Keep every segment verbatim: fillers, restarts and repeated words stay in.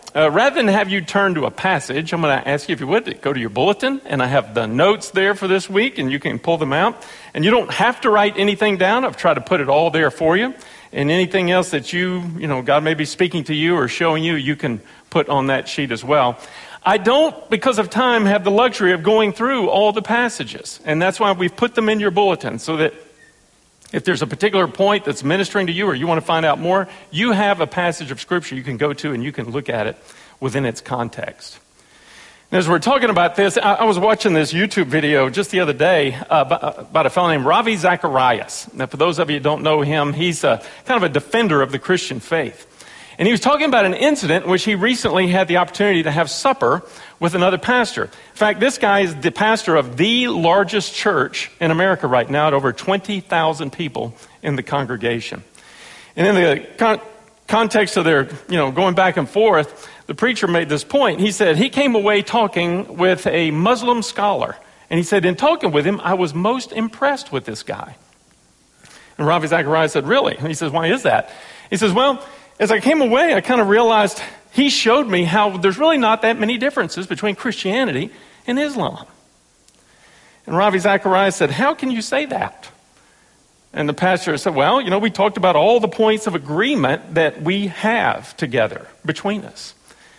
uh, rather than have you turn to a passage, I'm going to ask you, if you would, to go to your bulletin, and I have the notes there for this week, and you can pull them out. And you don't have to write anything down. I've tried to put it all there for you. And anything else that you, you know, God may be speaking to you or showing you, you can put on that sheet as well. I don't, because of time, have the luxury of going through all the passages. And that's why we've put them in your bulletin, so that if there's a particular point that's ministering to you or you want to find out more, you have a passage of Scripture you can go to and you can look at it within its context. And as we're talking about this, I, I was watching this YouTube video just the other day uh, about, about a fellow named Ravi Zacharias. Now, for those of you who don't know him, he's a, kind of a defender of the Christian faith. And he was talking about an incident in which he recently had the opportunity to have supper with another pastor. In fact, this guy is the pastor of the largest church in America right now, at over twenty thousand people in the congregation. And in the con- context of their, you know, going back and forth, the preacher made this point. He said he came away talking with a Muslim scholar. And he said, in talking with him, I was most impressed with this guy. And Ravi Zacharias said, really? And he says, why is that? He says, well, as I came away, I kind of realized he showed me how there's really not that many differences between Christianity and Islam. And Ravi Zacharias said, how can you say that? And the pastor said, well, you know, we talked about all the points of agreement that we have together between us.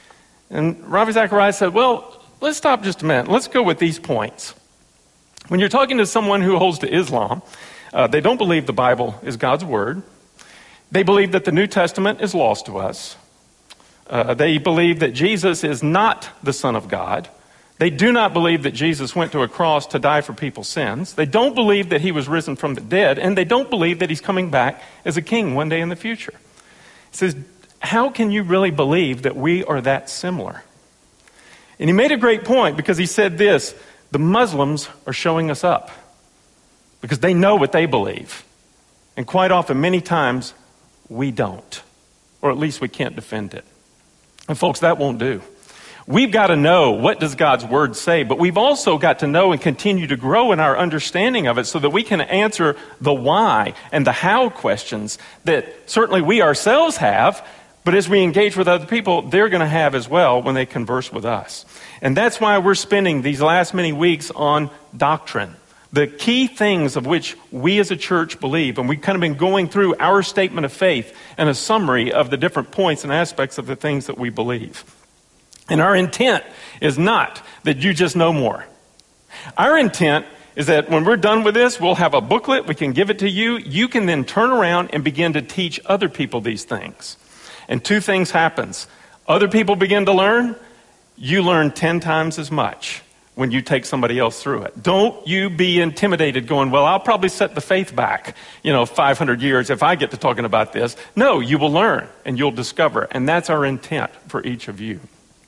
And Ravi Zacharias said, well, let's stop just a minute. Let's go with these points. When you're talking to someone who holds to Islam, uh, they don't believe the Bible is God's word. They believe that the New Testament is lost to us. Uh, they believe that Jesus is not the Son of God. They do not believe that Jesus went to a cross to die for people's sins. They don't believe that he was risen from the dead. And they don't believe that he's coming back as a king one day in the future. He says, how can you really believe that we are that similar? And he made a great point, because he said this: the Muslims are showing us up because they know what they believe. And quite often, many times, we don't, or at least we can't defend it. And folks, that won't do. We've got to know, what does God's word say? But we've also got to know and continue to grow in our understanding of it, so that we can answer the why and the how questions that certainly we ourselves have, but as we engage with other people, they're going to have as well when they converse with us. And that's why we're spending these last many weeks on doctrine, the key things of which we as a church believe. And we've kind of been going through our statement of faith and a summary of the different points and aspects of the things that we believe. And our intent is not that you just know more. Our intent is that when we're done with this, we'll have a booklet, we can give it to you. You can then turn around and begin to teach other people these things. And two things happens. Other people begin to learn. You learn ten times as much when you take somebody else through it. Don't you be intimidated going, well, I'll probably set the faith back, you know, five hundred years if I get to talking about this. No, you will learn and you'll discover. And that's our intent for each of you.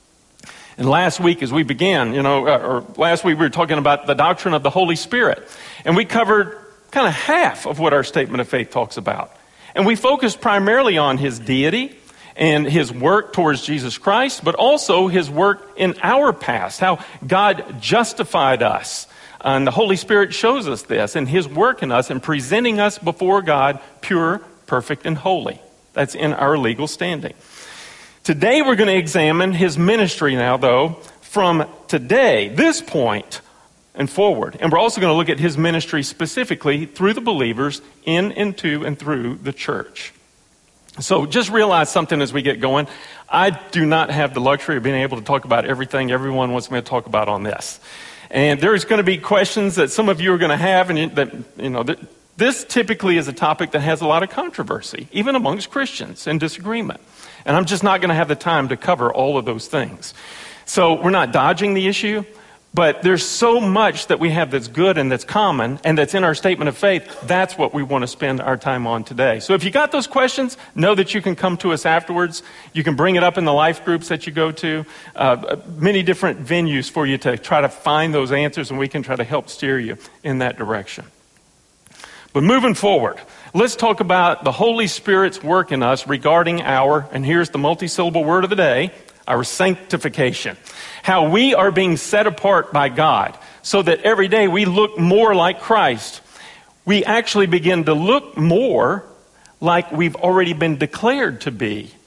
And last week as we began, you know, or last week we were talking about the doctrine of the Holy Spirit. And we covered kind of half of what our statement of faith talks about. And we focused primarily on his deity and his work towards Jesus Christ, but also his work in our past, how God justified us. And the Holy Spirit shows us this, and his work in us and presenting us before God pure, perfect, and holy. That's in our legal standing. Today we're going to examine his ministry now, though, from today, this point, and forward. And we're also going to look at his ministry specifically through the believers in, into, and through the church. So just realize something as we get going. I do not have the luxury of being able to talk about everything everyone wants me to talk about on this. And there's going to be questions that some of you are going to have, and that, you know, that this typically is a topic that has a lot of controversy, even amongst Christians, and disagreement. And I'm just not going to have the time to cover all of those things. So we're not dodging the issue, but there's so much that we have that's good and that's common and that's in our statement of faith. That's what we want to spend our time on today. So if you got those questions, know that you can come to us afterwards. You can bring it up in the life groups that you go to. Uh, many different venues for you to try to find those answers, and we can try to help steer you in that direction. But moving forward, let's talk about the Holy Spirit's work in us regarding our, and here's the multi-syllable word of the day, our sanctification. How we are being set apart by God so that every day we look more like Christ. We actually begin to look more like we've already been declared to be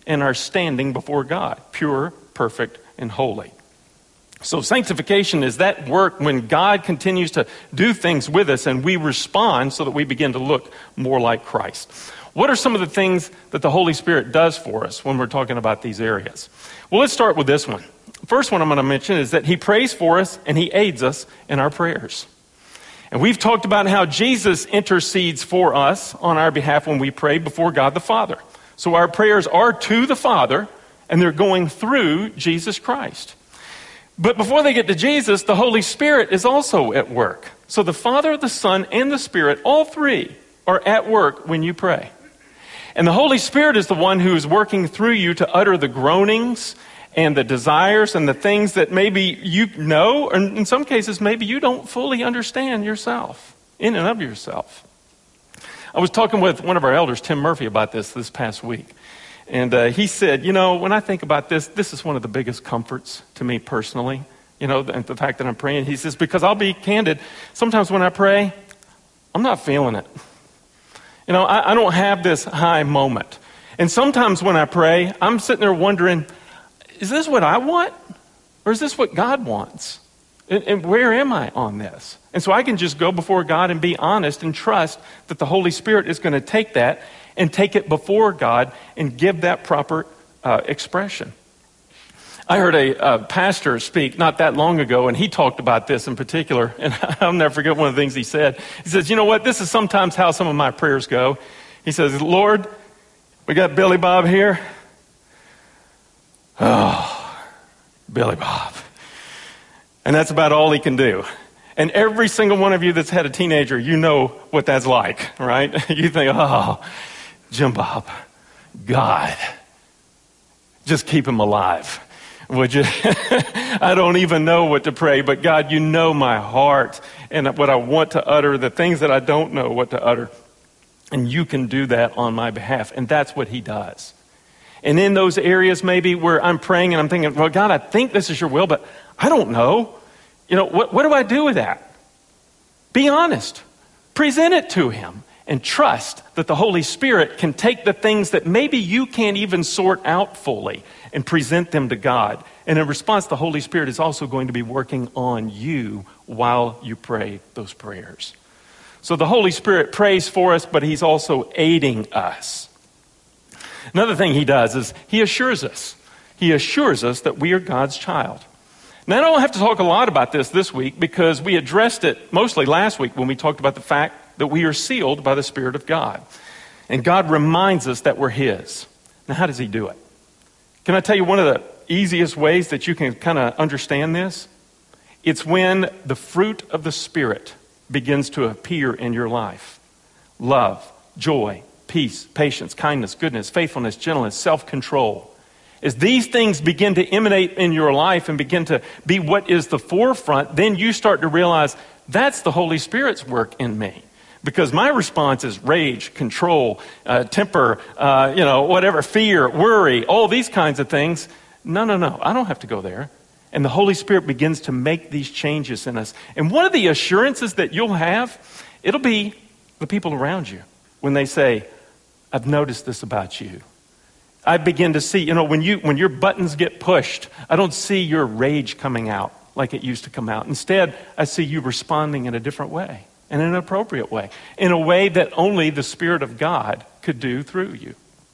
in our standing before God, pure, perfect, and holy. So sanctification is that work when God continues to do things with us and we respond so that we begin to look more like Christ. What are some of the things that the Holy Spirit does for us when we're talking about these areas? Well, let's start with this one. First one I'm going to mention is that he prays for us and he aids us in our prayers. And we've talked about how Jesus intercedes for us on our behalf when we pray before God the Father. So our prayers are to the Father and they're going through Jesus Christ. But before they get to Jesus, the Holy Spirit is also at work. So the Father, the Son, and the Spirit, all three are at work when you pray. And the Holy Spirit is the one who is working through you to utter the groanings and the desires and the things that maybe you know, and in some cases maybe you don't fully understand yourself, in and of yourself. I was talking with one of our elders, Tim Murphy, about this this past week. And uh, he said, you know, when I think about this, this is one of the biggest comforts to me personally, you know, the, the fact that I'm praying. He says, because I'll be candid, sometimes when I pray, I'm not feeling it. You know, I, I don't have this high moment. And sometimes when I pray, I'm sitting there wondering, is this what I want? Or is this what God wants? And, and where am I on this? And so I can just go before God and be honest and trust that the Holy Spirit is going to take that and take it before God and give that proper uh, expression. I heard a uh, pastor speak not that long ago, and he talked about this in particular, and I'll never forget one of the things he said. He says, you know what, this is sometimes how some of my prayers go. He says, Lord, we got Billy Bob here. Oh, Billy Bob. And that's about all he can do. And every single one of you that's had a teenager, you know what that's like, right? You think, oh, Jim Bob, God, just keep him alive. Would you? I don't even know what to pray, but God, you know my heart and what I want to utter, the things that I don't know what to utter. And you can do that on my behalf. And that's what he does. And in those areas maybe where I'm praying and I'm thinking, well, God, I think this is your will, but I don't know. You know, what, what do I do with that? Be honest. Present it to him. And trust that the Holy Spirit can take the things that maybe you can't even sort out fully and present them to God. And in response, the Holy Spirit is also going to be working on you while you pray those prayers. So the Holy Spirit prays for us, but he's also aiding us. Another thing he does is he assures us. He assures us that we are God's child. Now, I don't have to talk a lot about this this week because we addressed it mostly last week when we talked about the fact that we are sealed by the Spirit of God. And God reminds us that we're his. Now, how does he do it? Can I tell you one of the easiest ways that you can kind of understand this? It's when the fruit of the Spirit begins to appear in your life. Love, joy, peace, patience, kindness, goodness, faithfulness, gentleness, self-control. As these things begin to emanate in your life and begin to be what is the forefront, then you start to realize that's the Holy Spirit's work in me. Because my response is rage, control, uh, temper, uh, you know, whatever, fear, worry, all these kinds of things. No, no, no, I don't have to go there. And the Holy Spirit begins to make these changes in us. And one of the assurances that you'll have, it'll be the people around you when they say, I've noticed this about you. I begin to see, you know, when you when your buttons get pushed, I don't see your rage coming out like it used to come out. Instead, I see you responding in a different way, in an appropriate way, in a way that only the Spirit of God could do through you.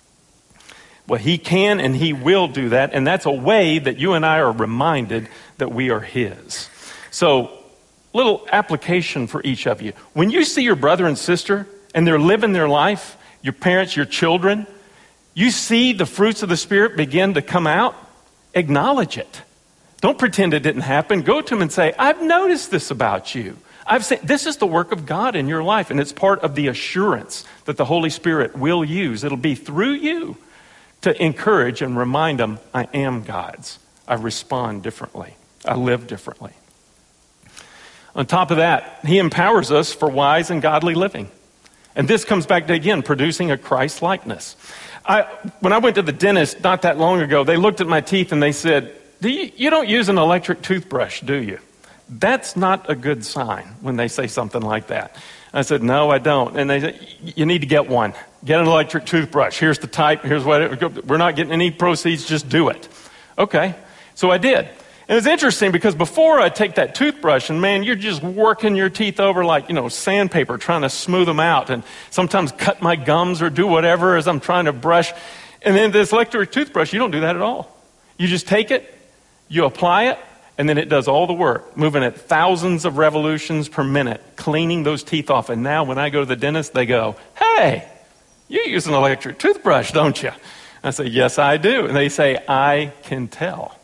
Well, he can and he will do that, and that's a way that you and I are reminded that we are his. So, little application for each of you. When you see your brother and sister and they're living their life, your parents, your children, you see the fruits of the Spirit begin to come out, acknowledge it. Don't pretend it didn't happen. Go to them and say, I've noticed this about you. I've seen, this is the work of God in your life, and it's part of the assurance that the Holy Spirit will use. It'll be through you to encourage and remind them, I am God's. I respond differently. I live differently. On top of that, he empowers us for wise and godly living. And this comes back to, again, producing a Christ-likeness. I, when I went to the dentist not that long ago, they looked at my teeth and they said, do you, you don't use an electric toothbrush, do you? That's not a good sign when they say something like that. I said, no, I don't. And they said, you need to get one. Get an electric toothbrush. Here's the type. Here's what it, we're not getting any proceeds. Just do it. Okay. So I did. And it's interesting because before I take that toothbrush, and man, you're just working your teeth over like, you know, sandpaper, trying to smooth them out, and sometimes cut my gums or do whatever as I'm trying to brush. And then this electric toothbrush, you don't do that at all. You just take it, you apply it, and then it does all the work, moving at thousands of revolutions per minute, cleaning those teeth off. And now when I go to the dentist, they go, hey, you use an electric toothbrush, don't you? I say, yes, I do. And they say, I can tell.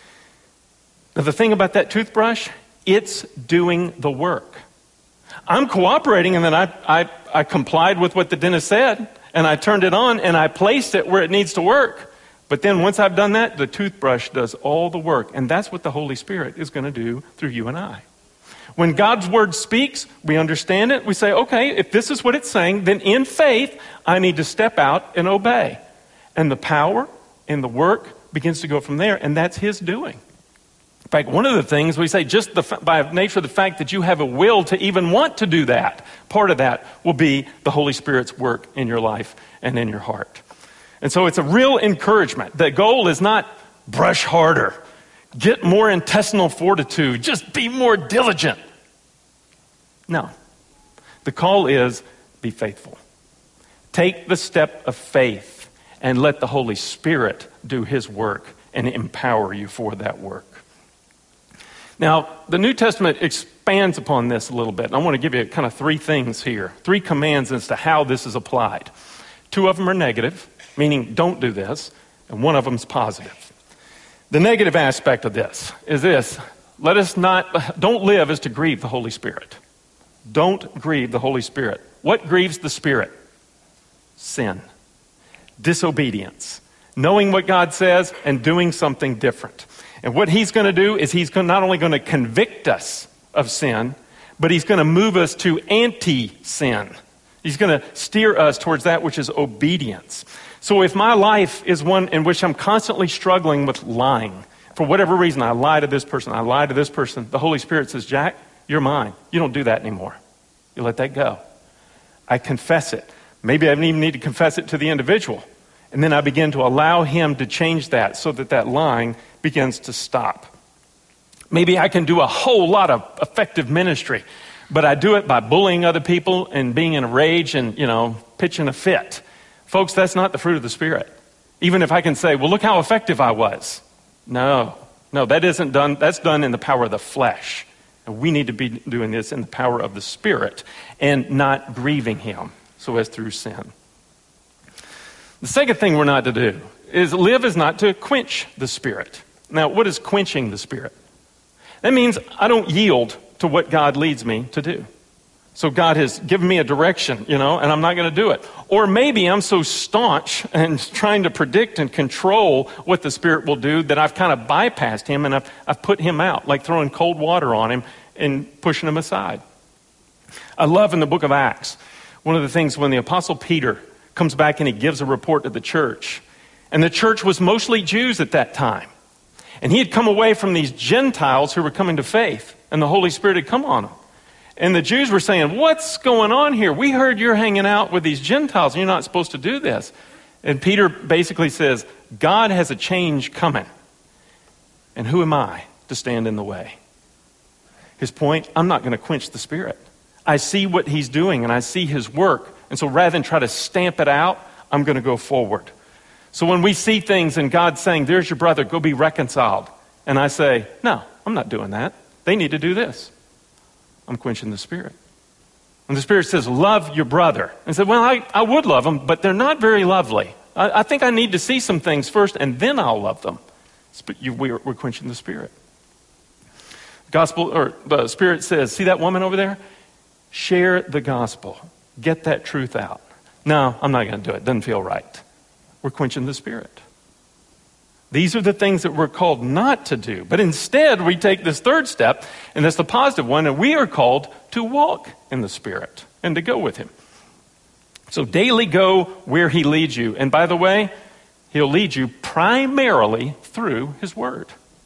Now, the thing about that toothbrush, it's doing the work. I'm cooperating, and then I, I, I complied with what the dentist said, and I turned it on, and I placed it where it needs to work. But then once I've done that, the toothbrush does all the work. And that's what the Holy Spirit is going to do through you and I. When God's word speaks, we understand it. We say, okay, if this is what it's saying, then in faith, I need to step out and obey. And the power and the work begins to go from there. And that's his doing. In fact, one of the things we say, just the, by nature of the fact that you have a will to even want to do that, part of that will be the Holy Spirit's work in your life and in your heart. And so it's a real encouragement. The goal is not brush harder, get more intestinal fortitude, just be more diligent. No. The call is be faithful. Take the step of faith and let the Holy Spirit do his work and empower you for that work. Now, the New Testament expands upon this a little bit. And I want to give you kind of three things here, three commands as to how this is applied. Two of them are negative, meaning don't do this, and one of them is positive. The negative aspect of this is this: let us not, don't live as to grieve the Holy Spirit. Don't grieve the Holy Spirit. What grieves the Spirit? Sin, disobedience, knowing what God says and doing something different. And what he's going to do is he's not only going to convict us of sin, but he's going to move us to anti-sin. He's going to steer us towards that which is obedience. So if my life is one in which I'm constantly struggling with lying, for whatever reason, I lie to this person, I lie to this person, the Holy Spirit says, Jack, you're mine. You don't do that anymore. You let that go. I confess it. Maybe I even need to confess it to the individual. And then I begin to allow him to change that so that that lying begins to stop. Maybe I can do a whole lot of effective ministry, but I do it by bullying other people and being in a rage and, you know, pitching a fit. Folks, that's not the fruit of the Spirit. Even if I can say, well, look how effective I was. No, no, that isn't done. That's done in the power of the flesh. And we need to be doing this in the power of the Spirit and not grieving him so as through sin. The second thing we're not to do is live is not to quench the Spirit. Now, what is quenching the Spirit? That means I don't yield to what God leads me to do. So God has given me a direction, you know, and I'm not going to do it. Or maybe I'm so staunch and trying to predict and control what the Spirit will do that I've kind of bypassed him and I've, I've put him out, like throwing cold water on him and pushing him aside. I love in the book of Acts, one of the things when the Apostle Peter comes back and he gives a report to the church. And the church was mostly Jews at that time. And he had come away from these Gentiles who were coming to faith. And the Holy Spirit had come on them. And the Jews were saying, what's going on here? We heard you're hanging out with these Gentiles and you're not supposed to do this. And Peter basically says, God has a change coming. And who am I to stand in the way? His point, I'm not going to quench the Spirit. I see what he's doing and I see his work. And so rather than try to stamp it out, I'm going to go forward. So when we see things and God's saying, there's your brother, go be reconciled. And I say, no, I'm not doing that. They need to do this. I'm quenching the Spirit. And the Spirit says, love your brother. And I said, well, I, I would love them, but they're not very lovely. I, I think I need to see some things first and then I'll love them. But you, we're, we're quenching the Spirit. Gospel, or the Spirit says, see that woman over there? Share the gospel. Get that truth out. No, I'm not going to do it. Doesn't feel right. We're quenching the Spirit. These are the things that we're called not to do. But instead, we take this third step, and that's the positive one, and we are called to walk in the Spirit and to go with him. So daily go where he leads you. And by the way, he'll lead you primarily through his word.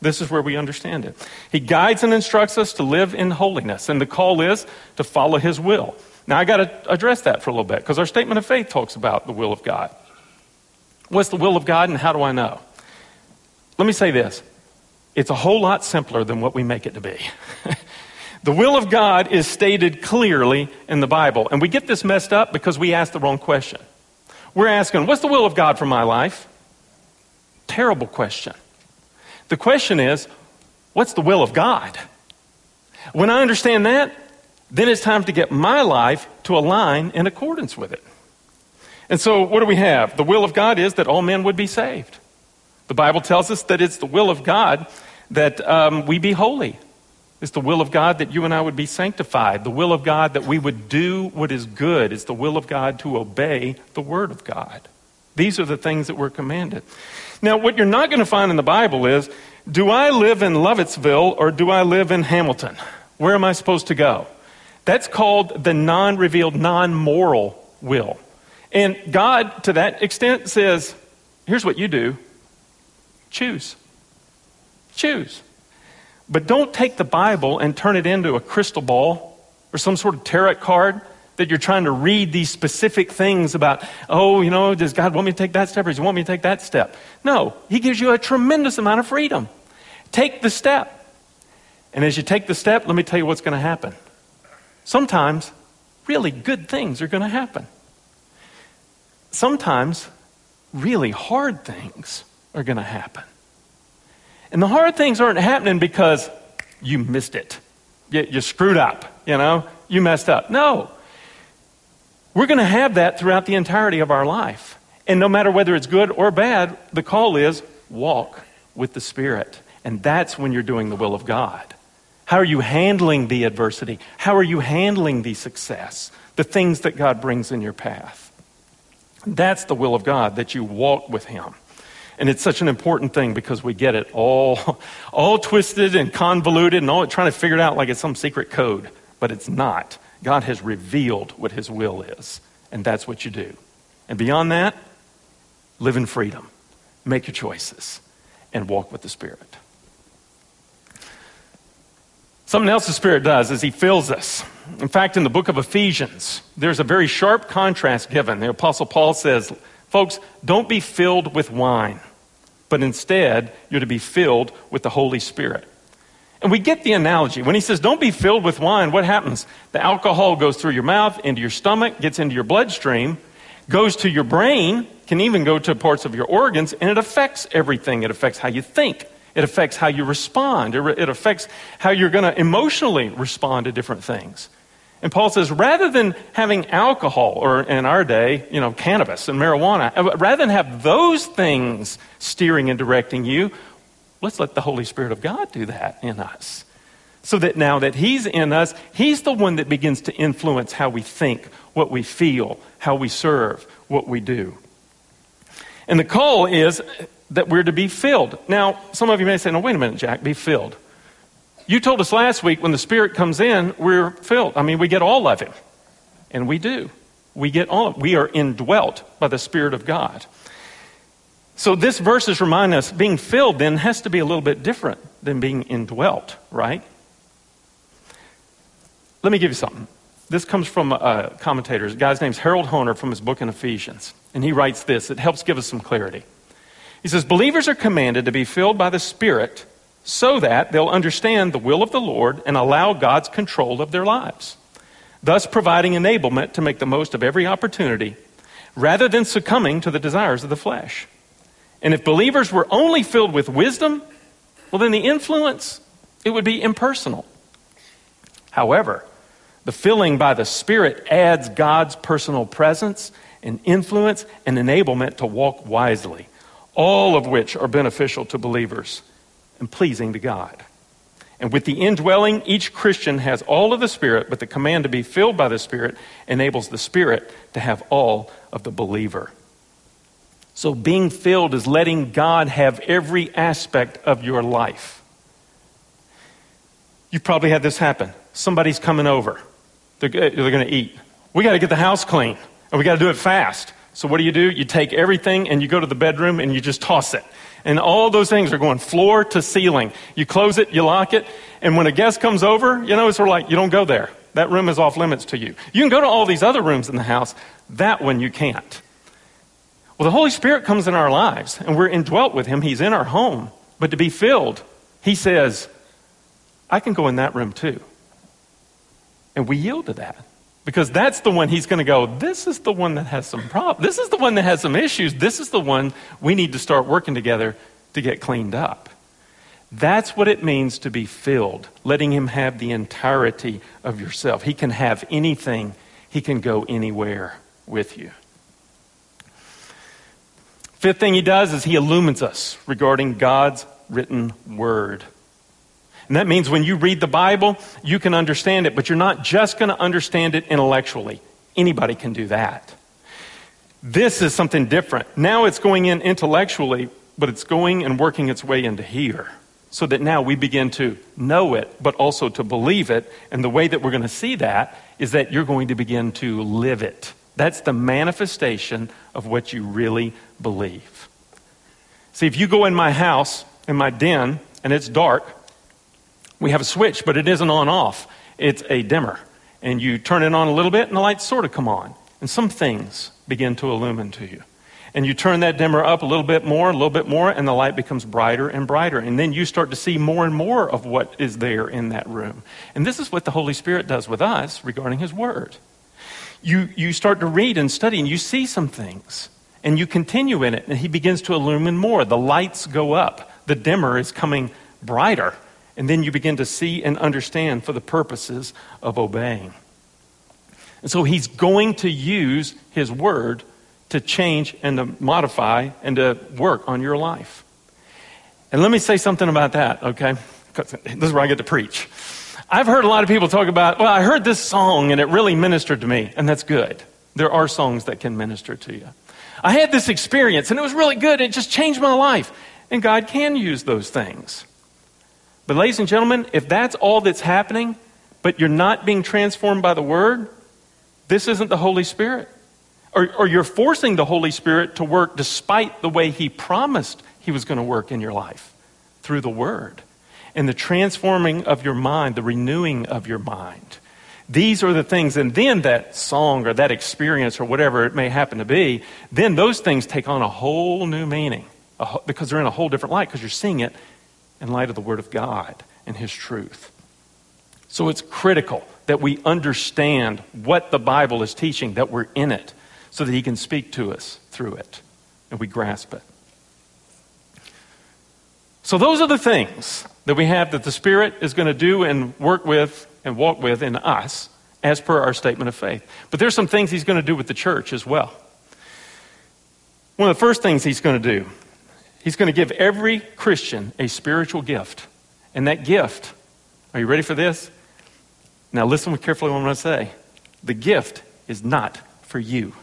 This is where we understand it. He guides and instructs us to live in holiness, and the call is to follow his will. Now, I got to address that for a little bit, because our statement of faith talks about the will of God. What's the will of God, and how do I know? Let me say this. It's a whole lot simpler than what we make it to be. The will of God is stated clearly in the Bible, and we get this messed up because we ask the wrong question. We're asking, what's the will of God for my life? Terrible question. The question is, what's the will of God? When I understand that, then it's time to get my life to align in accordance with it. And so what do we have? The will of God is that all men would be saved. The Bible tells us that it's the will of God that um, we be holy. It's the will of God that you and I would be sanctified. The will of God that we would do what is good. It's the will of God to obey the word of God. These are the things that we're commanded. Now, what you're not going to find in the Bible is, do I live in Lovettsville or do I live in Hamilton? Where am I supposed to go? That's called the non-revealed, non-moral will. And God, to that extent, says, here's what you do. Choose. Choose. But don't take the Bible and turn it into a crystal ball or some sort of tarot card that you're trying to read these specific things about, oh, you know, does God want me to take that step or does he want me to take that step? No, he gives you a tremendous amount of freedom. Take the step. And as you take the step, let me tell you what's going to happen. Sometimes really good things are going to happen. Sometimes really hard things are going to happen. And the hard things aren't happening because you missed it. You, you screwed up, you know, you messed up. No. We're going to have that throughout the entirety of our life. And no matter whether it's good or bad, the call is walk with the Spirit. And that's when you're doing the will of God. How are you handling the adversity? How are you handling the success? The things that God brings in your path. That's the will of God, that you walk with him. And it's such an important thing because we get it all, all twisted and convoluted and all trying to figure it out like it's some secret code. But it's not. God has revealed what his will is. And that's what you do. And beyond that, live in freedom. Make your choices. And walk with the Spirit. Something else the Spirit does is he fills us. In fact, in the book of Ephesians, there's a very sharp contrast given. The Apostle Paul says, folks, don't be filled with wine, but instead you're to be filled with the Holy Spirit. And we get the analogy. When he says, don't be filled with wine, what happens? The alcohol goes through your mouth, into your stomach, gets into your bloodstream, goes to your brain, can even go to parts of your organs, and it affects everything. It affects how you think. It affects how you respond. It, re- it affects how you're going to emotionally respond to different things. And Paul says, rather than having alcohol, or in our day, you know, cannabis and marijuana, rather than have those things steering and directing you, let's let the Holy Spirit of God do that in us. So that now that he's in us, he's the one that begins to influence how we think, what we feel, how we serve, what we do. And the call is that we're to be filled. Now, some of you may say, no, wait a minute, Jack, be filled. You told us last week when the Spirit comes in, we're filled. I mean, we get all of him. And we do. We get all of, we are indwelt by the Spirit of God. So this verse is reminding us being filled then has to be a little bit different than being indwelt, right? Let me give you something. This comes from a commentator. A guy's name's Harold Honer from his book in Ephesians. And he writes this. It helps give us some clarity. He says, believers are commanded to be filled by the Spirit so that they'll understand the will of the Lord and allow God's control of their lives, thus providing enablement to make the most of every opportunity rather than succumbing to the desires of the flesh. And if believers were only filled with wisdom, well, then the influence, it would be impersonal. However, the filling by the Spirit adds God's personal presence and influence and enablement to walk wisely, all of which are beneficial to believers and pleasing to God. And with the indwelling, each Christian has all of the Spirit, but the command to be filled by the Spirit enables the Spirit to have all of the believer. So being filled is letting God have every aspect of your life. You've probably had this happen. Somebody's coming over. They're, they're going to eat. We got to get the house clean, and we got to do it fast. So what do you do? You take everything and you go to the bedroom and you just toss it. And all those things are going floor to ceiling. You close it, you lock it, and when a guest comes over, you know, it's sort of like, you don't go there. That room is off limits to you. You can go to all these other rooms in the house. That one you can't. Well, the Holy Spirit comes in our lives, and we're indwelt with him. He's in our home. But to be filled, he says, I can go in that room too. And we yield to that. Because that's the one he's going to go, this is the one that has some problems. This is the one that has some issues. This is the one we need to start working together to get cleaned up. That's what it means to be filled, letting him have the entirety of yourself. He can have anything. He can go anywhere with you. Fifth thing he does is he illumines us regarding God's written word. And that means when you read the Bible, you can understand it, but you're not just going to understand it intellectually. Anybody can do that. This is something different. Now it's going in intellectually, but it's going and working its way into here. So that now we begin to know it, but also to believe it. And the way that we're going to see that is that you're going to begin to live it. That's the manifestation of what you really believe. See, if you go in my house, in my den, and it's dark, we have a switch, but it isn't on off. It's a dimmer. And you turn it on a little bit and the lights sort of come on. And some things begin to illumine to you. And you turn that dimmer up a little bit more, a little bit more, and the light becomes brighter and brighter. And then you start to see more and more of what is there in that room. And this is what the Holy Spirit does with us regarding his word. You, you start to read and study and you see some things. And you continue in it and he begins to illumine more. The lights go up. The dimmer is coming brighter. And then you begin to see and understand for the purposes of obeying. And so he's going to use his word to change and to modify and to work on your life. And let me say something about that, okay? This is where I get to preach. I've heard a lot of people talk about, well, I heard this song and it really ministered to me. And that's good. There are songs that can minister to you. I had this experience and it was really good. It just changed my life. And God can use those things. But ladies and gentlemen, if that's all that's happening, but you're not being transformed by the word, this isn't the Holy Spirit. Or, or you're forcing the Holy Spirit to work despite the way he promised he was going to work in your life, through the word. And the transforming of your mind, the renewing of your mind. These are the things, and then that song or that experience or whatever it may happen to be, then those things take on a whole new meaning. A whole, because they're in a whole different light, because you're seeing it in light of the Word of God and his truth. So it's critical that we understand what the Bible is teaching, that we're in it, so that he can speak to us through it, and we grasp it. So those are the things that we have that the Spirit is going to do and work with and walk with in us, as per our statement of faith. But there's some things he's going to do with the church as well. One of the first things he's going to do, he's going to give every Christian a spiritual gift. And that gift, are you ready for this? Now listen carefully to what I'm going to say. The gift is not for you.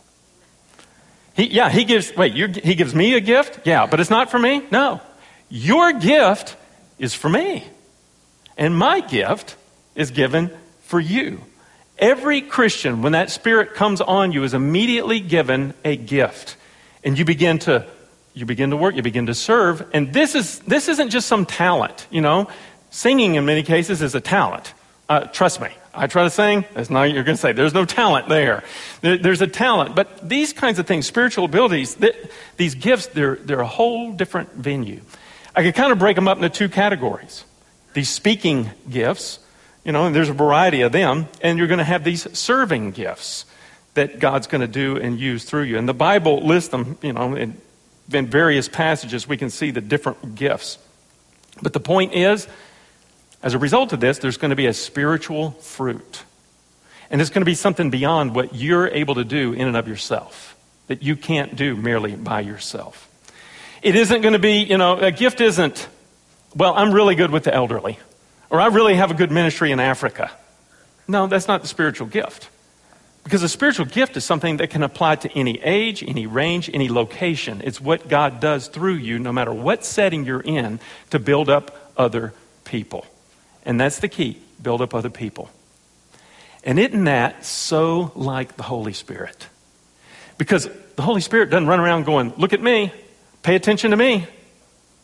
He, yeah, he gives, wait, you're, he gives me a gift? Yeah, but it's not for me? No. Your gift is for me. And my gift is given for you. Every Christian, when that Spirit comes on you, is immediately given a gift. And you begin to You begin to work, you begin to serve, and this is this isn't just some talent, you know. Singing in many cases is a talent. Uh, trust me, I try to sing, that's not what you're going to say. There's no talent there. there. There's a talent, but these kinds of things, spiritual abilities, th- these gifts, they're, they're a whole different venue. I could kind of break them up into two categories. These speaking gifts, you know, and there's a variety of them, and you're going to have these serving gifts that God's going to do and use through you. And the Bible lists them, you know, in In various passages, we can see the different gifts. But the point is, as a result of this, there's going to be a spiritual fruit. And it's going to be something beyond what you're able to do in and of yourself, that you can't do merely by yourself. It isn't going to be, you know, a gift isn't, well, I'm really good with the elderly, or I really have a good ministry in Africa. No, that's not the spiritual gift. Because a spiritual gift is something that can apply to any age, any range, any location. It's what God does through you, no matter what setting you're in, to build up other people. And that's the key, build up other people. And isn't that so like the Holy Spirit? Because the Holy Spirit doesn't run around going, look at me, pay attention to me.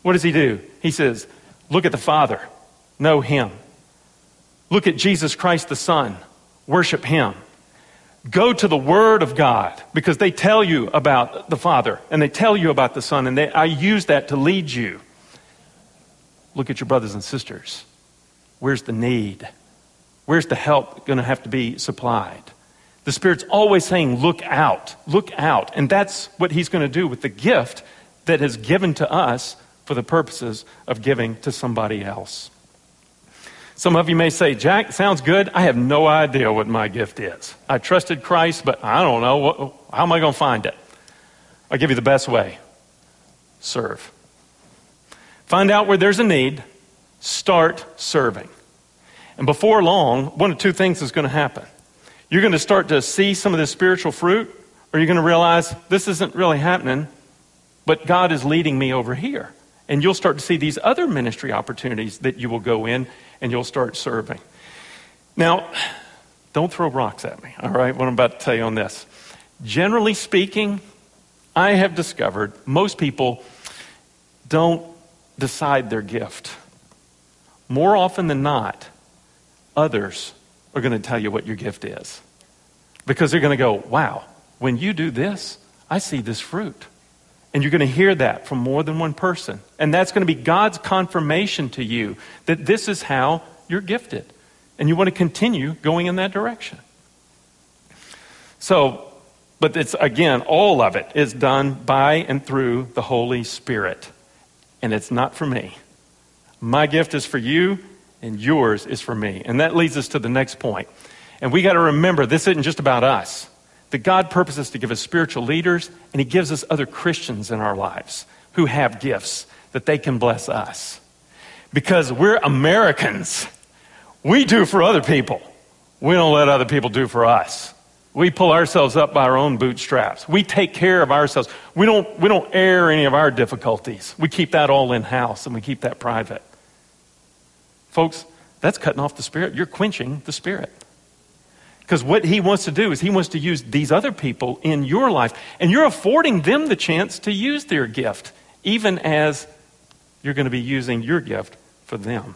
What does he do? He says, look at the Father, know him. Look at Jesus Christ the Son, worship him. Go to the Word of God, because they tell you about the Father and they tell you about the Son, and they, I use that to lead you. Look at your brothers and sisters. Where's the need? Where's the help going to have to be supplied? The Spirit's always saying, look out, look out. And that's what he's going to do with the gift that is given to us for the purposes of giving to somebody else. Some of you may say, Jack, sounds good. I have no idea what my gift is. I trusted Christ, but I don't know. What, how am I going to find it? I'll give you the best way. Serve. Find out where there's a need. Start serving. And before long, one of two things is going to happen. You're going to start to see some of this spiritual fruit, or you're going to realize this isn't really happening, but God is leading me over here. And you'll start to see these other ministry opportunities that you will go in and you'll start serving. Now, don't throw rocks at me, all right, what I'm about to tell you on this. Generally speaking, I have discovered most people don't decide their gift. More often than not, others are going to tell you what your gift is. Because they're going to go, wow, when you do this, I see this fruit. And you're going to hear that from more than one person. And that's going to be God's confirmation to you that this is how you're gifted. And you want to continue going in that direction. So, but it's, again, all of it is done by and through the Holy Spirit. And it's not for me. My gift is for you, and yours is for me. And that leads us to the next point. And we got to remember, this isn't just about us. That God purposes to give us spiritual leaders, and he gives us other Christians in our lives who have gifts that they can bless us. Because we're Americans. We do for other people. We don't let other people do for us. We pull ourselves up by our own bootstraps. We take care of ourselves. We don't, we don't air any of our difficulties. We keep that all in-house, and we keep that private. Folks, that's cutting off the Spirit. You're quenching the Spirit. Because what he wants to do is he wants to use these other people in your life. And you're affording them the chance to use their gift, even as you're going to be using your gift for them.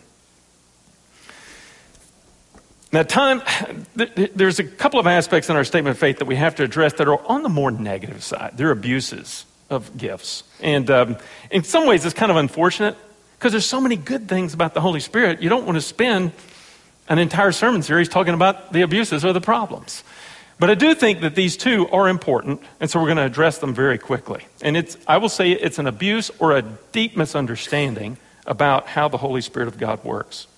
Now, time, there's a couple of aspects in our statement of faith that we have to address that are on the more negative side. They're abuses of gifts. And um, in some ways, it's kind of unfortunate because there's so many good things about the Holy Spirit. You don't want to spend an entire sermon series talking about the abuses or the problems. But I do think that these two are important, and so we're going to address them very quickly. And it's, I will say it's an abuse or a deep misunderstanding about how the Holy Spirit of God works.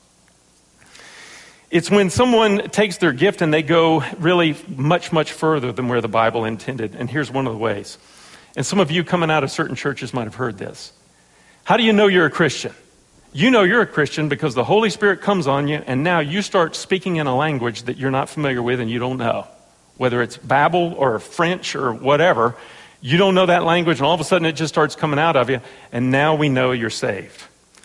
It's when someone takes their gift and they go really much, much further than where the Bible intended. And here's one of the ways. And some of you coming out of certain churches might have heard this. How do you know you're a Christian? You know you're a Christian because the Holy Spirit comes on you, and now you start speaking in a language that you're not familiar with and you don't know. Whether it's Babel or French or whatever, you don't know that language, and all of a sudden it just starts coming out of you, and now we know you're saved.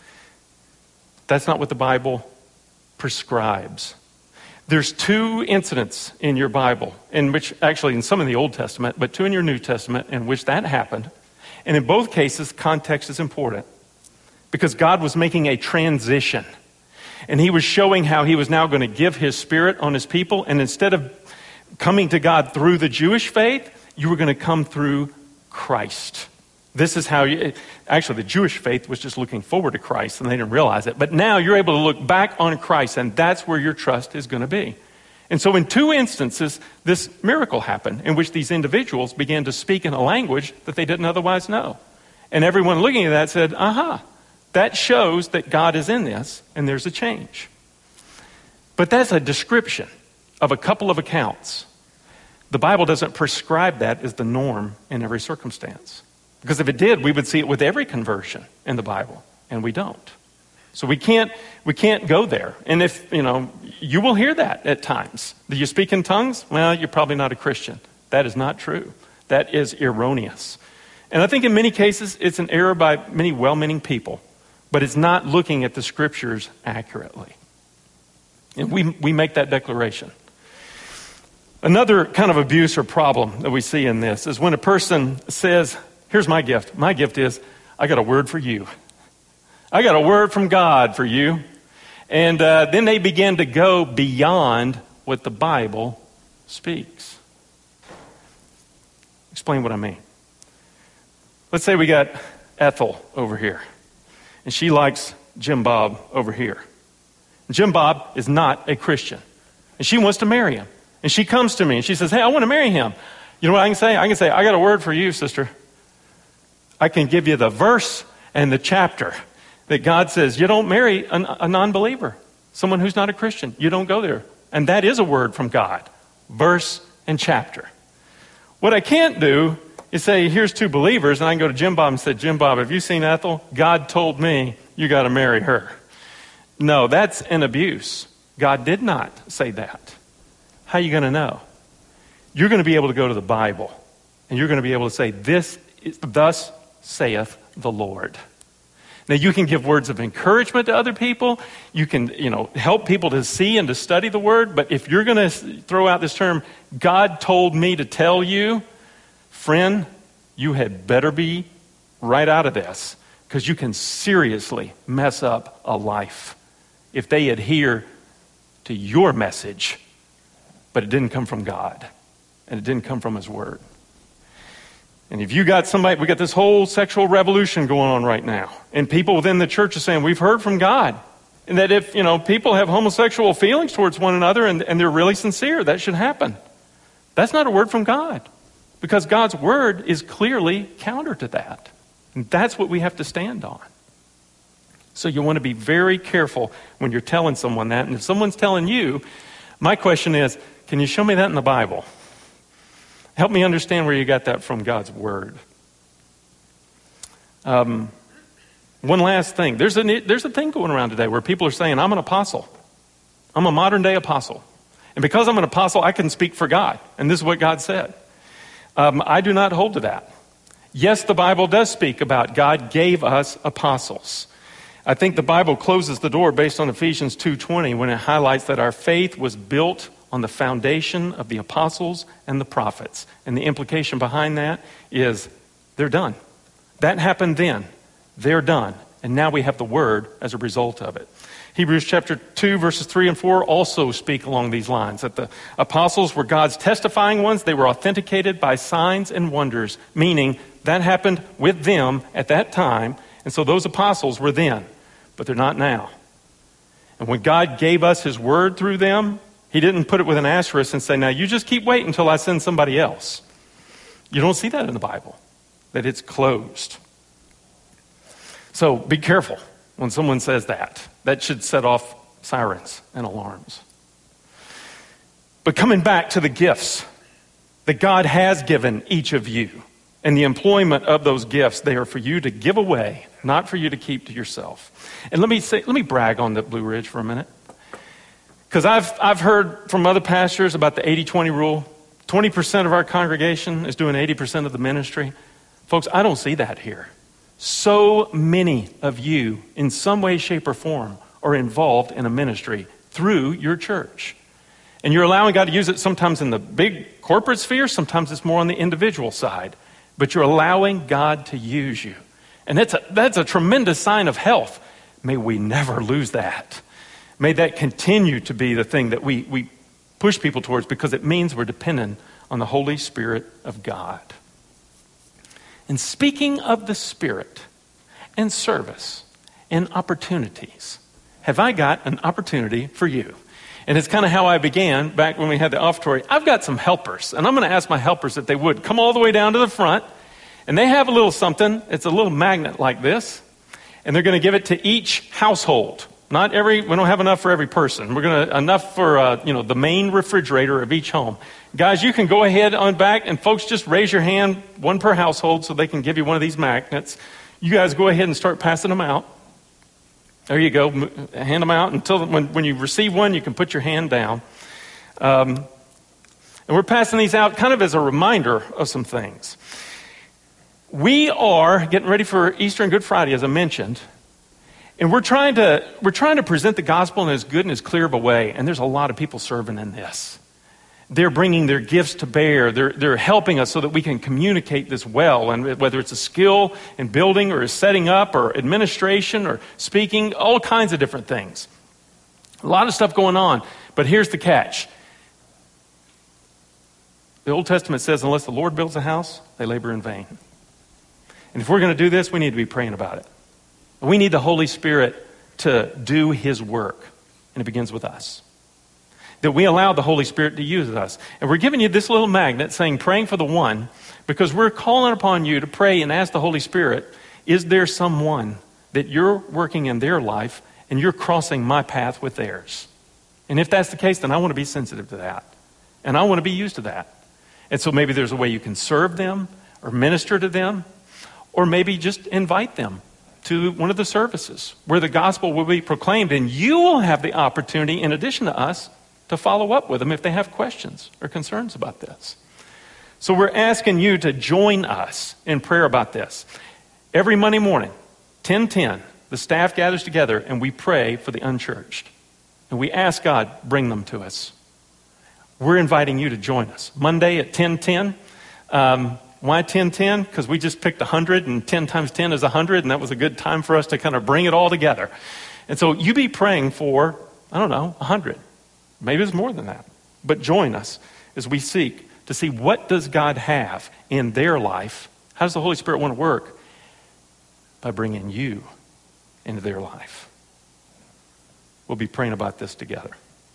That's not what the Bible prescribes. There's two incidents in your Bible, in which, actually in some in the Old Testament, but two in your New Testament, in which that happened. And in both cases, context is important. Because God was making a transition. And he was showing how he was now going to give his Spirit on his people. And instead of coming to God through the Jewish faith, you were going to come through Christ. This is how you, actually the Jewish faith was just looking forward to Christ and they didn't realize it. But now you're able to look back on Christ, and that's where your trust is going to be. And so in two instances, this miracle happened in which these individuals began to speak in a language that they didn't otherwise know. And everyone looking at that said, aha. That shows that God is in this, and there's a change. But that's a description of a couple of accounts. The Bible doesn't prescribe that as the norm in every circumstance. Because if it did, we would see it with every conversion in the Bible, and we don't. So we can't we can't go there. And if, you know, you will hear that at times. Do you speak in tongues? Well, you're probably not a Christian. That is not true. That is erroneous. And I think in many cases, it's an error by many well-meaning people. But it's not looking at the scriptures accurately. And we, we make that declaration. Another kind of abuse or problem that we see in this is when a person says, here's my gift. My gift is, I got a word for you. I got a word from God for you. And uh, then they begin to go beyond what the Bible speaks. Explain what I mean. Let's say we got Ethel over here, and she likes Jim Bob over here. Jim Bob is not a Christian, and she wants to marry him. And she comes to me, and she says, hey, I want to marry him. You know what I can say? I can say, I got a word for you, sister. I can give you the verse and the chapter that God says, you don't marry a, a non-believer, someone who's not a Christian. You don't go there. And that is a word from God, verse and chapter. What I can't do is say, here's two believers, and I can go to Jim Bob and say, Jim Bob, have you seen Ethel? God told me you got to marry her. No, that's an abuse. God did not say that. How are you going to know? You're going to be able to go to the Bible, and you're going to be able to say, this is, thus saith the Lord. Now, you can give words of encouragement to other people. You can, you know, help people to see and to study the Word. But if you're going to throw out this term, God told me to tell you, friend, you had better be right out of this, because you can seriously mess up a life if they adhere to your message, but it didn't come from God, and it didn't come from His Word. And if you got somebody, we got this whole sexual revolution going on right now. And people within the church are saying, we've heard from God. And that if, you know, people have homosexual feelings towards one another and, and they're really sincere, that should happen. That's not a word from God. Because God's word is clearly counter to that. And that's what we have to stand on. So you want to be very careful when you're telling someone that. And if someone's telling you, my question is, can you show me that in the Bible? Help me understand where you got that from God's word. Um, one last thing. There's a, there's a thing going around today where people are saying, I'm an apostle. I'm a modern day apostle. And because I'm an apostle, I can speak for God. And this is what God said. Um, I do not hold to that. Yes, the Bible does speak about God gave us apostles. I think the Bible closes the door based on Ephesians two twenty when it highlights that our faith was built on the foundation of the apostles and the prophets. And the implication behind that is they're done. That happened then. They're done. And now we have the word as a result of it. Hebrews chapter two, verses three and four also speak along these lines, that the apostles were God's testifying ones. They were authenticated by signs and wonders, meaning that happened with them at that time. And so those apostles were then, but they're not now. And when God gave us his word through them, he didn't put it with an asterisk and say, now you just keep waiting until I send somebody else. You don't see that in the Bible, that it's closed. So be careful when someone says that. That should set off sirens and alarms. But coming back to the gifts that God has given each of you and the employment of those gifts, they are for you to give away, not for you to keep to yourself. And let me say, let me brag on the Blue Ridge for a minute. Because I've, I've heard from other pastors about the eighty twenty rule. twenty percent of our congregation is doing eighty percent of the ministry. Folks, I don't see that here. So many of you, in some way, shape, or form, are involved in a ministry through your church. And you're allowing God to use it sometimes in the big corporate sphere, sometimes it's more on the individual side. But you're allowing God to use you. And that's a, that's a tremendous sign of health. May we never lose that. May that continue to be the thing that we, we push people towards, because it means we're dependent on the Holy Spirit of God. And speaking of the Spirit and service and opportunities, have I got an opportunity for you? And it's kind of how I began back when we had the offertory. I've got some helpers, and I'm going to ask my helpers if they would come all the way down to the front. And they have a little something. It's a little magnet like this. And they're going to give it to each household. Not every, we don't have enough for every person. We're going to, enough for, uh, you know, the main refrigerator of each home. Guys, you can go ahead on back, and folks, just raise your hand, one per household, so they can give you one of these magnets. You guys go ahead and start passing them out. There you go. Hand them out until when, when you receive one, you can put your hand down. Um, and we're passing these out kind of as a reminder of some things. We are getting ready for Easter and Good Friday, as I mentioned. And we're trying to we're trying to present the gospel in as good and as clear of a way. And there's a lot of people serving in this. They're bringing their gifts to bear. They're, they're helping us so that we can communicate this well. And whether it's a skill in building or setting up or administration or speaking, all kinds of different things. A lot of stuff going on. But here's the catch. The Old Testament says, unless the Lord builds a house, they labor in vain. And if we're going to do this, we need to be praying about it. We need the Holy Spirit to do his work. And it begins with us. That we allow the Holy Spirit to use us. And we're giving you this little magnet saying praying for the one, because we're calling upon you to pray and ask the Holy Spirit, is there someone that you're working in their life and you're crossing my path with theirs? And if that's the case, then I want to be sensitive to that. And I want to be used to that. And so maybe there's a way you can serve them or minister to them, or maybe just invite them to one of the services where the gospel will be proclaimed, and you will have the opportunity, in addition to us, to follow up with them if they have questions or concerns about this. So we're asking you to join us in prayer about this. Every Monday morning, ten ten, the staff gathers together and we pray for the unchurched. And we ask God, bring them to us. We're inviting you to join us. Monday at ten ten. Um, why ten ten? Because we just picked one hundred, and ten times ten is one hundred, and that was a good time for us to kind of bring it all together. And so you be praying for, I don't know, one hundred. Maybe it's more than that. But join us as we seek to see what does God have in their life. How does the Holy Spirit want to work? By bringing you into their life. We'll be praying about this together.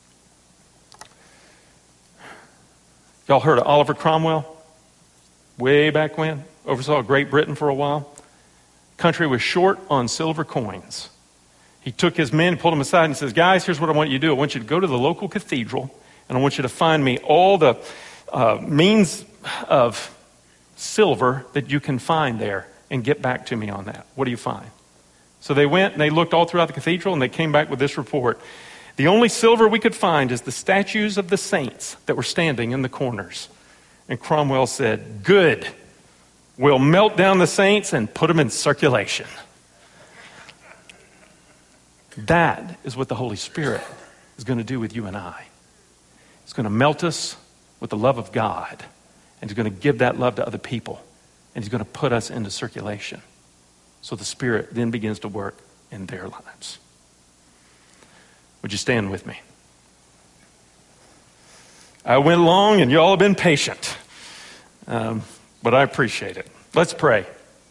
Y'all heard of Oliver Cromwell? Way back when? Oversaw Great Britain for a while. Country was short on silver coins. He took his men, pulled them aside and says, guys, here's what I want you to do. I want you to go to the local cathedral and I want you to find me all the uh, means of silver that you can find there and get back to me on that. What do you find? So they went and they looked all throughout the cathedral and they came back with this report. The only silver we could find is the statues of the saints that were standing in the corners. And Cromwell said, good, we'll melt down the saints and put them in circulation. That is what the Holy Spirit is going to do with you and I. It's going to melt us with the love of God. And he's going to give that love to other people. And he's going to put us into circulation. So the Spirit then begins to work in their lives. Would you stand with me? I went long and you all have been patient. Um, but I appreciate it. Let's pray.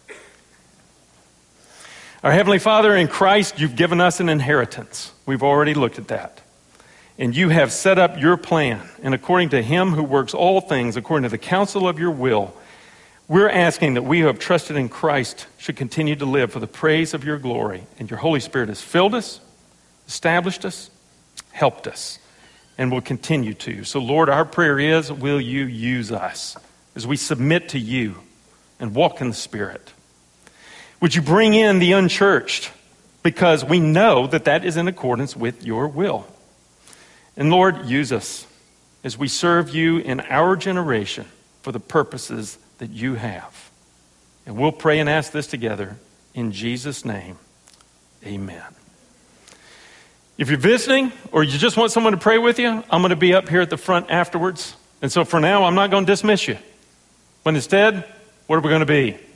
Our Heavenly Father, in Christ, you've given us an inheritance. We've already looked at that. And you have set up your plan. And according to him who works all things, according to the counsel of your will, we're asking that we who have trusted in Christ should continue to live for the praise of your glory. And your Holy Spirit has filled us, established us, helped us, and will continue to. So Lord, our prayer is, will you use us as we submit to you and walk in the Spirit? Would you bring in the unchurched? Because we know that that is in accordance with your will. And Lord, use us as we serve you in our generation for the purposes that you have. And we'll pray and ask this together in Jesus' name. Amen. If you're visiting or you just want someone to pray with you, I'm going to be up here at the front afterwards. And so for now, I'm not going to dismiss you. But instead, what are we going to be?